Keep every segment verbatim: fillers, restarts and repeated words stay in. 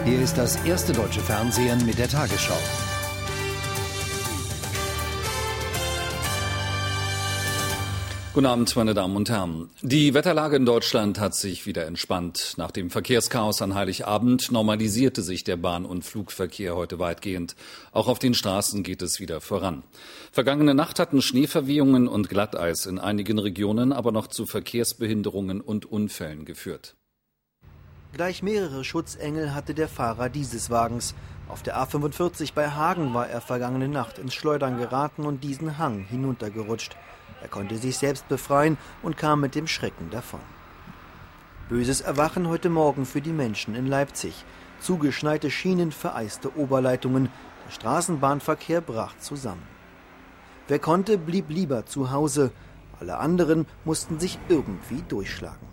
Hier ist das erste deutsche Fernsehen mit der Tagesschau. Guten Abend, meine Damen und Herren. Die Wetterlage in Deutschland hat sich wieder entspannt. Nach dem Verkehrschaos an Heiligabend normalisierte sich der Bahn- und Flugverkehr heute weitgehend. Auch auf den Straßen geht es wieder voran. Vergangene Nacht hatten Schneeverwehungen und Glatteis in einigen Regionen aber noch zu Verkehrsbehinderungen und Unfällen geführt. Gleich mehrere Schutzengel hatte der Fahrer dieses Wagens. Auf der A fünfundvierzig bei Hagen war er vergangene Nacht ins Schleudern geraten und diesen Hang hinuntergerutscht. Er konnte sich selbst befreien und kam mit dem Schrecken davon. Böses Erwachen heute Morgen für die Menschen in Leipzig. Zugeschneite Schienen, vereiste Oberleitungen. Der Straßenbahnverkehr brach zusammen. Wer konnte, blieb lieber zu Hause. Alle anderen mussten sich irgendwie durchschlagen.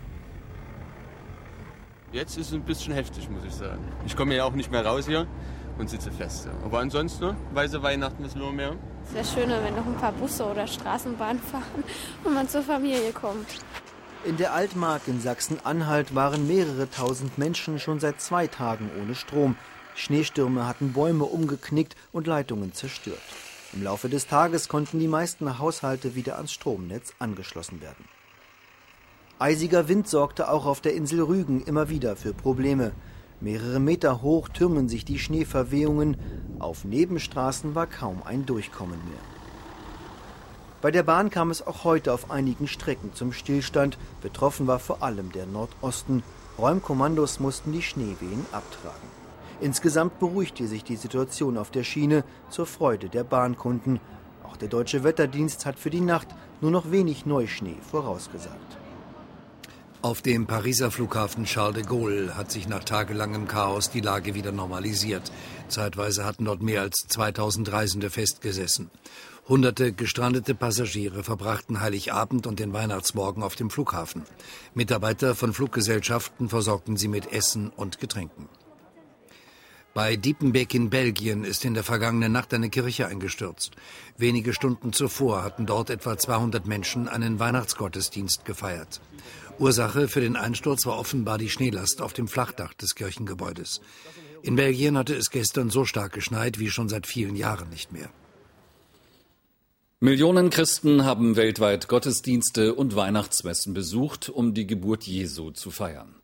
Jetzt ist es ein bisschen heftig, muss ich sagen. Ich komme ja auch nicht mehr raus hier und sitze fest. Aber ansonsten, weiße Weihnachten ist nur mehr. Es wäre schöner, wenn noch ein paar Busse oder Straßenbahnen fahren und man zur Familie kommt. In der Altmark in Sachsen-Anhalt waren mehrere tausend Menschen schon seit zwei Tagen ohne Strom. Schneestürme hatten Bäume umgeknickt und Leitungen zerstört. Im Laufe des Tages konnten die meisten Haushalte wieder ans Stromnetz angeschlossen werden. Eisiger Wind sorgte auch auf der Insel Rügen immer wieder für Probleme. Mehrere Meter hoch türmen sich die Schneeverwehungen. Auf Nebenstraßen war kaum ein Durchkommen mehr. Bei der Bahn kam es auch heute auf einigen Strecken zum Stillstand. Betroffen war vor allem der Nordosten. Räumkommandos mussten die Schneewehen abtragen. Insgesamt beruhigte sich die Situation auf der Schiene zur Freude der Bahnkunden. Auch der Deutsche Wetterdienst hat für die Nacht nur noch wenig Neuschnee vorausgesagt. Auf dem Pariser Flughafen Charles de Gaulle hat sich nach tagelangem Chaos die Lage wieder normalisiert. Zeitweise hatten dort mehr als zweitausend Reisende festgesessen. Hunderte gestrandete Passagiere verbrachten Heiligabend und den Weihnachtsmorgen auf dem Flughafen. Mitarbeiter von Fluggesellschaften versorgten sie mit Essen und Getränken. Bei Diepenbeek in Belgien ist in der vergangenen Nacht eine Kirche eingestürzt. Wenige Stunden zuvor hatten dort etwa zweihundert Menschen einen Weihnachtsgottesdienst gefeiert. Ursache für den Einsturz war offenbar die Schneelast auf dem Flachdach des Kirchengebäudes. In Belgien hatte es gestern so stark geschneit wie schon seit vielen Jahren nicht mehr. Millionen Christen haben weltweit Gottesdienste und Weihnachtsmessen besucht, um die Geburt Jesu zu feiern.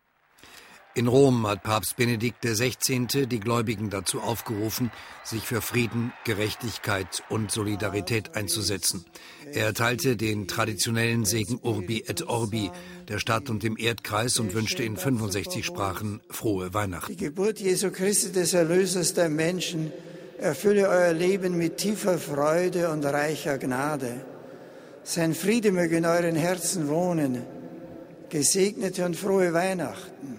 In Rom hat Papst Benedikt der Sechzehnte die Gläubigen dazu aufgerufen, sich für Frieden, Gerechtigkeit und Solidarität einzusetzen. Er erteilte den traditionellen Segen Urbi et Orbi der Stadt und dem Erdkreis und wünschte in fünfundsechzig Sprachen frohe Weihnachten. Die Geburt Jesu Christi, des Erlösers der Menschen, erfülle euer Leben mit tiefer Freude und reicher Gnade. Sein Friede möge in euren Herzen wohnen. Gesegnete und frohe Weihnachten.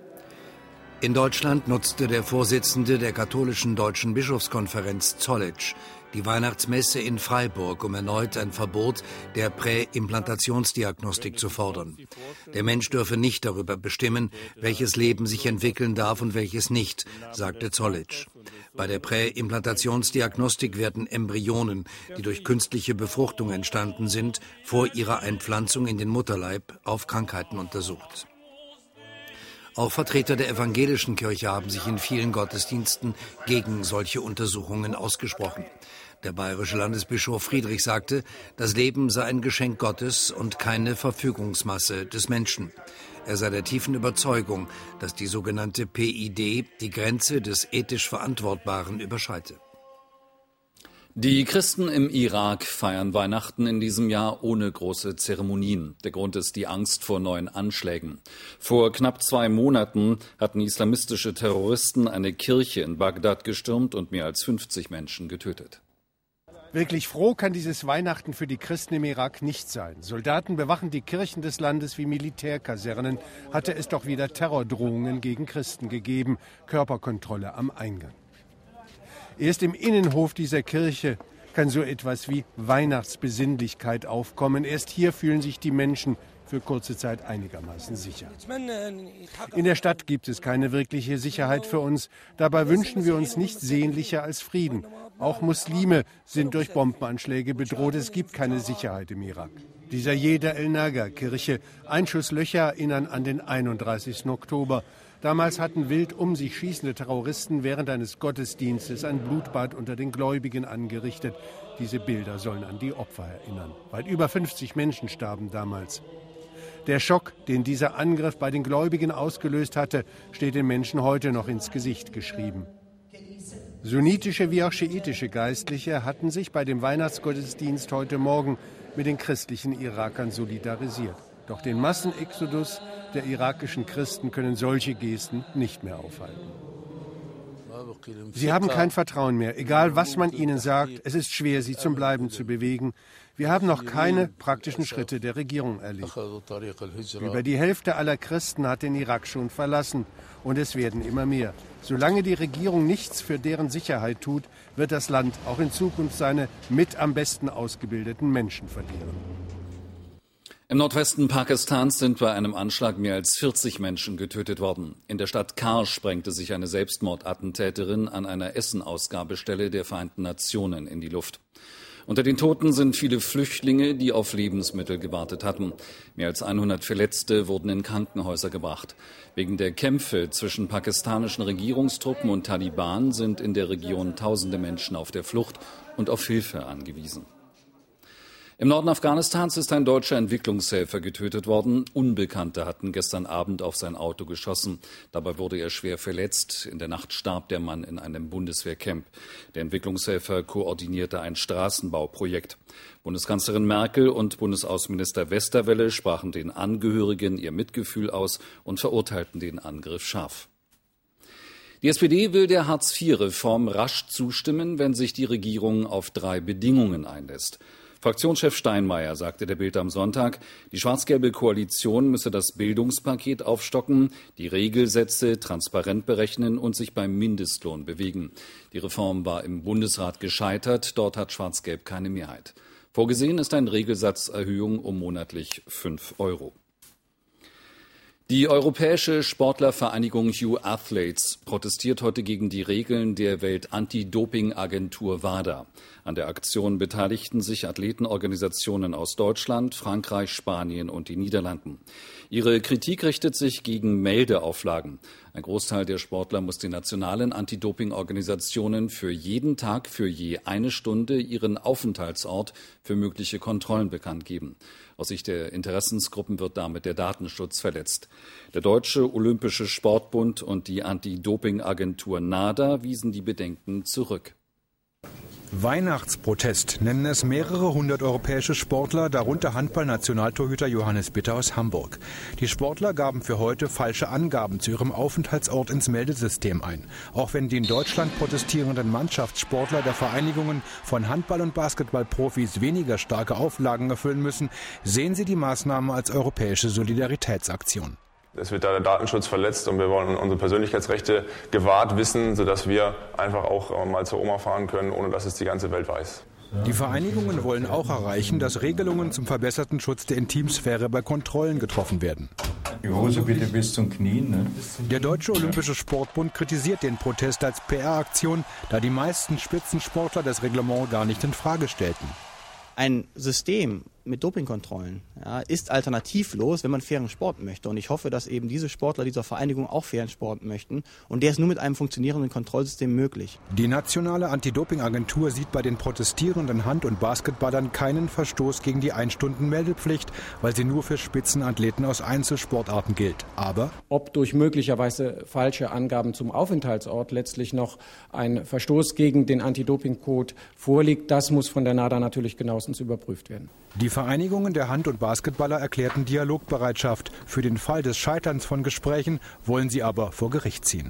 In Deutschland nutzte der Vorsitzende der katholischen Deutschen Bischofskonferenz Zollitsch die Weihnachtsmesse in Freiburg, um erneut ein Verbot der Präimplantationsdiagnostik zu fordern. Der Mensch dürfe nicht darüber bestimmen, welches Leben sich entwickeln darf und welches nicht, sagte Zollitsch. Bei der Präimplantationsdiagnostik werden Embryonen, die durch künstliche Befruchtung entstanden sind, vor ihrer Einpflanzung in den Mutterleib auf Krankheiten untersucht. Auch Vertreter der evangelischen Kirche haben sich in vielen Gottesdiensten gegen solche Untersuchungen ausgesprochen. Der bayerische Landesbischof Friedrich sagte, das Leben sei ein Geschenk Gottes und keine Verfügungsmasse des Menschen. Er sei der tiefen Überzeugung, dass die sogenannte P I D die Grenze des ethisch Verantwortbaren überschreite. Die Christen im Irak feiern Weihnachten in diesem Jahr ohne große Zeremonien. Der Grund ist die Angst vor neuen Anschlägen. Vor knapp zwei Monaten hatten islamistische Terroristen eine Kirche in Bagdad gestürmt und mehr als fünfzig Menschen getötet. Wirklich froh kann dieses Weihnachten für die Christen im Irak nicht sein. Soldaten bewachen die Kirchen des Landes wie Militärkasernen. Hatte es doch wieder Terrordrohungen gegen Christen gegeben. Körperkontrolle am Eingang. Erst im Innenhof dieser Kirche kann so etwas wie Weihnachtsbesinnlichkeit aufkommen. Erst hier fühlen sich die Menschen für kurze Zeit einigermaßen sicher. In der Stadt gibt es keine wirkliche Sicherheit für uns. Dabei wünschen wir uns nichts sehnlicher als Frieden. Auch Muslime sind durch Bombenanschläge bedroht. Es gibt keine Sicherheit im Irak. Die Sayyeda el-Naga-Kirche, Einschusslöcher erinnern an den einunddreißigsten Oktober. Damals hatten wild um sich schießende Terroristen während eines Gottesdienstes ein Blutbad unter den Gläubigen angerichtet. Diese Bilder sollen an die Opfer erinnern. Weit über fünfzig Menschen starben damals. Der Schock, den dieser Angriff bei den Gläubigen ausgelöst hatte, steht den Menschen heute noch ins Gesicht geschrieben. Sunnitische wie auch schiitische Geistliche hatten sich bei dem Weihnachtsgottesdienst heute Morgen mit den christlichen Irakern solidarisiert. Doch den Massenexodus der irakischen Christen können solche Gesten nicht mehr aufhalten. Sie haben kein Vertrauen mehr, egal was man ihnen sagt. Es ist schwer, sie zum Bleiben zu bewegen. Wir haben noch keine praktischen Schritte der Regierung erlebt. Über die Hälfte aller Christen hat den Irak schon verlassen. Und es werden immer mehr. Solange die Regierung nichts für deren Sicherheit tut, wird das Land auch in Zukunft seine mit am besten ausgebildeten Menschen verlieren. Im Nordwesten Pakistans sind bei einem Anschlag mehr als vierzig Menschen getötet worden. In der Stadt Kar sprengte sich eine Selbstmordattentäterin an einer Essenausgabestelle der Vereinten Nationen in die Luft. Unter den Toten sind viele Flüchtlinge, die auf Lebensmittel gewartet hatten. Mehr als hundert Verletzte wurden in Krankenhäuser gebracht. Wegen der Kämpfe zwischen pakistanischen Regierungstruppen und Taliban sind in der Region tausende Menschen auf der Flucht und auf Hilfe angewiesen. Im Norden Afghanistans ist ein deutscher Entwicklungshelfer getötet worden. Unbekannte hatten gestern Abend auf sein Auto geschossen. Dabei wurde er schwer verletzt. In der Nacht starb der Mann in einem Bundeswehrcamp. Der Entwicklungshelfer koordinierte ein Straßenbauprojekt. Bundeskanzlerin Merkel und Bundesaußenminister Westerwelle sprachen den Angehörigen ihr Mitgefühl aus und verurteilten den Angriff scharf. Die S P D will der Hartz-vier-Reform rasch zustimmen, wenn sich die Regierung auf drei Bedingungen einlässt. Fraktionschef Steinmeier sagte der Bild am Sonntag, die schwarz-gelbe Koalition müsse das Bildungspaket aufstocken, die Regelsätze transparent berechnen und sich beim Mindestlohn bewegen. Die Reform war im Bundesrat gescheitert, dort hat Schwarz-Gelb keine Mehrheit. Vorgesehen ist eine Regelsatzerhöhung um monatlich fünf Euro. Die Europäische Sportlervereinigung Youth Athletes protestiert heute gegen die Regeln der Welt-Anti-Doping-Agentur WADA. An der Aktion beteiligten sich Athletenorganisationen aus Deutschland, Frankreich, Spanien und den Niederlanden. Ihre Kritik richtet sich gegen Meldeauflagen. Ein Großteil der Sportler muss den nationalen Anti-Doping-Organisationen für jeden Tag für je eine Stunde ihren Aufenthaltsort für mögliche Kontrollen bekannt geben. Aus Sicht der Interessensgruppen wird damit der Datenschutz verletzt. Der Deutsche Olympische Sportbund und die Anti-Doping-Agentur NADA wiesen die Bedenken zurück. Weihnachtsprotest nennen es mehrere hundert europäische Sportler, darunter Handball-Nationaltorhüter Johannes Bitter aus Hamburg. Die Sportler gaben für heute falsche Angaben zu ihrem Aufenthaltsort ins Meldesystem ein. Auch wenn die in Deutschland protestierenden Mannschaftssportler der Vereinigungen von Handball- und Basketballprofis weniger starke Auflagen erfüllen müssen, sehen sie die Maßnahme als europäische Solidaritätsaktion. Es wird da der Datenschutz verletzt und wir wollen unsere Persönlichkeitsrechte gewahrt wissen, sodass wir einfach auch mal zur Oma fahren können, ohne dass es die ganze Welt weiß. Die Vereinigungen wollen auch erreichen, dass Regelungen zum verbesserten Schutz der Intimsphäre bei Kontrollen getroffen werden. Die Hose bitte bis zum Knien. Ne? Der Deutsche Olympische Sportbund kritisiert den Protest als P R-Aktion, da die meisten Spitzensportler das Reglement gar nicht in Frage stellten. Ein System mit Dopingkontrollen ja, ist alternativlos, wenn man fairen Sport möchte. Und ich hoffe, dass eben diese Sportler dieser Vereinigung auch fairen Sport möchten. Und der ist nur mit einem funktionierenden Kontrollsystem möglich. Die nationale Anti-Doping-Agentur sieht bei den protestierenden Hand- und Basketballern keinen Verstoß gegen die Ein-Stunden-Meldepflicht, weil sie nur für Spitzenathleten aus Einzelsportarten gilt. Aber ob durch möglicherweise falsche Angaben zum Aufenthaltsort letztlich noch ein Verstoß gegen den Anti-Doping-Code vorliegt, das muss von der NADA natürlich genauestens überprüft werden. Die Vereinigungen der Hand- und Basketballer erklärten Dialogbereitschaft. Für den Fall des Scheiterns von Gesprächen wollen sie aber vor Gericht ziehen.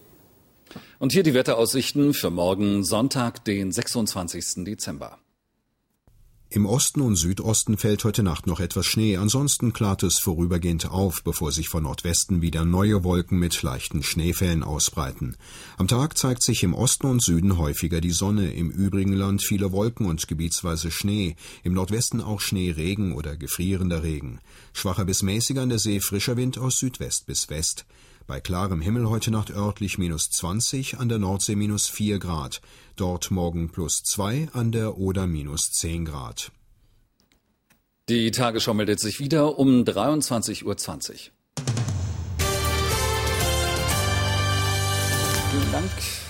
Und hier die Wetteraussichten für morgen Sonntag, den sechsundzwanzigsten Dezember. Im Osten und Südosten fällt heute Nacht noch etwas Schnee, ansonsten klart es vorübergehend auf, bevor sich von Nordwesten wieder neue Wolken mit leichten Schneefällen ausbreiten. Am Tag zeigt sich im Osten und Süden häufiger die Sonne, im übrigen Land viele Wolken und gebietsweise Schnee, im Nordwesten auch Schneeregen oder gefrierender Regen. Schwacher bis mäßiger an der See frischer Wind aus Südwest bis West. Bei klarem Himmel heute Nacht örtlich minus zwanzig, an der Nordsee minus vier Grad. Dort morgen plus zwei, an der Oder minus zehn Grad. Die Tagesschau meldet sich wieder um dreiundzwanzig Uhr zwanzig. Vielen Dank.